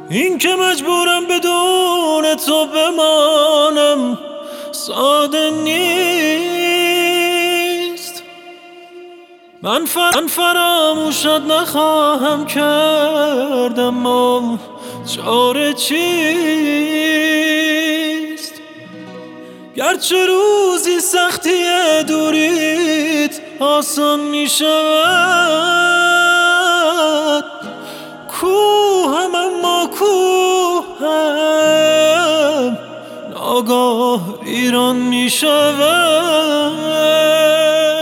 این که مجبورم بدون تو بمانم ساده نیست. من فراموشت نخواهم کرد، اما چاره چیست؟ گرچه روزی سختی دوریت آسان می شود، کوهم اما کوهم ناگاه ویران می شود.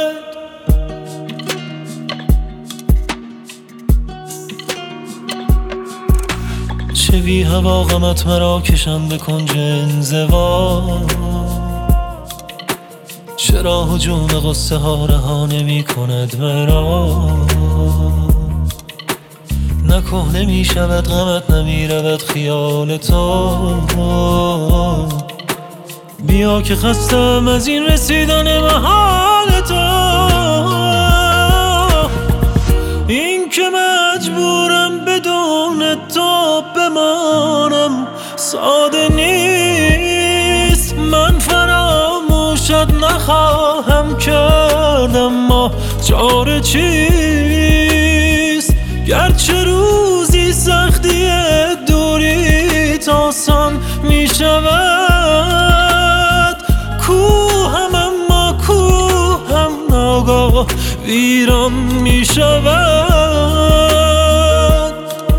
چه بی هوا غمت مرا کشم به کنج انزوا، چرا هجوم غصه ها رها نمی کند مرا؟ نه کهنه می شود غمت، نمی رود خیال تو. بیا که خستم از این رسیدن به حال تو. این که مجبورم بدون تو بمانم ساده نیست. من فراموشت نخواهم کرد، اما چاره چیست؟ گرچه روزی سختی دوریت آسان می شود، کوهم اما کوهم ناگاه ویران می شود.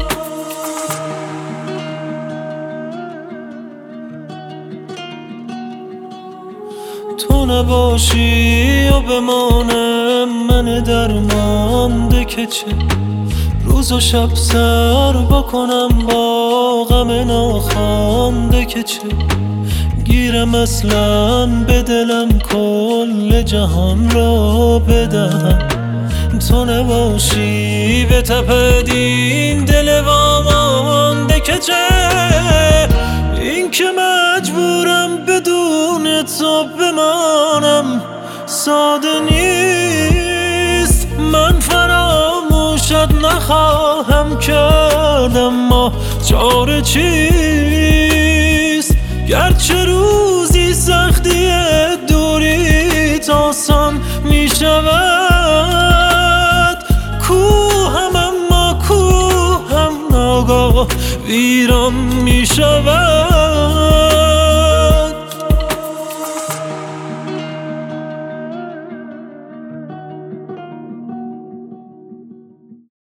تو نباشی و بمانم من درمانده که چه روز و شب سر بکنم با غم ناخوانده که چه گیرم اصلاً به دلم کل جهان را بدهم. تو نباشی به تپد این دل وامانده که چه این که مجبورم بدون تو بمانم ساده نیست. من فراموشت نخواهم کرد، اما چاره چیست؟ گرچه روزی سختی دوریت آسان می شود، کوهم اما کوهم ناگاه ویران می شود.